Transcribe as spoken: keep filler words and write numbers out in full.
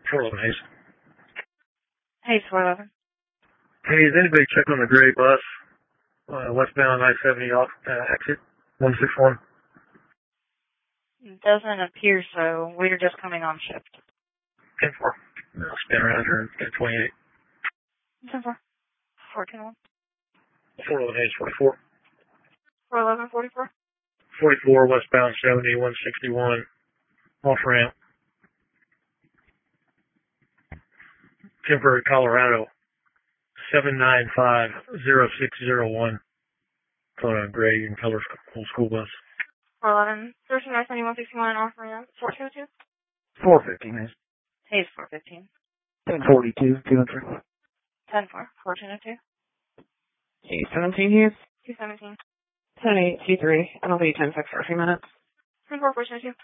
four eleven Hayes. Hayes, four eleven. Hey, is anybody check on the gray bus? Uh, westbound I seventy off uh, exit one six one. Doesn't appear so. We're just coming on shift. ten four. I'll spin around here and get twenty-eight. ten four. fourteen one. four eleven Hayes, forty-four. four eleven, forty-four. forty-four, westbound seventy, one sixty-one, off ramp. Temporary, Colorado, seven nine five zero six zero one. Going on gray and color school, school bus. four eleven, thirteen nine seventy-one sixty-one, off ramp. four two two. four fifteen, Hayes. Hayes, four fifteen. ten forty-two, two and three. ten four, fourteen oh two. eight seventeen Hayes. two seventeen. ten eight, T three. And I'll be ten six for a few minutes. ten four, fourteen oh two.